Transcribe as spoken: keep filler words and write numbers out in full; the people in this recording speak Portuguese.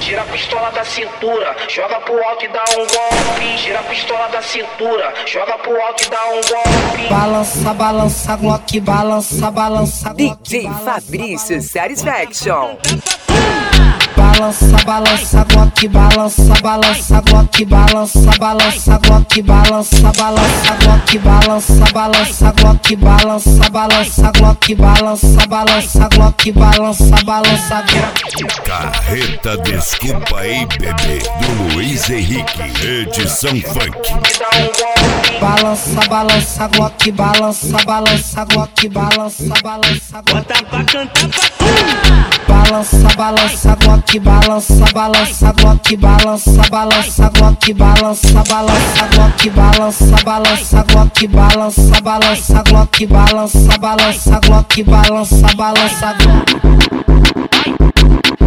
Tira a pistola da cintura, joga pro alto e dá um golpe. Tira a pistola da cintura, joga pro alto e dá um golpe. Balança, balança, Glock, balança, balança, Glock. D J Fabrício Satisfaction. Balança, balança, Glock, balança, balança, Glock, balança, balança, Glock, balança, balança, Glock, balança, balança, Glock, balança, balança, Glock, balança, balança, Glock, balança, balança. Carreta Desculpa aí, bebê, do Luiz Henrique, edição funk. Balança, balança, Glock, balança, balança, Glock, balança, balança, bota pra cantar pra tu. Balança, balança, Glock, balança, balança, Glock, balança, balança, Glock, balança, balança, Glock, balança, balança, Glock, balança, balança, Glock, balança, balança, Glock, balança, balança, Glock.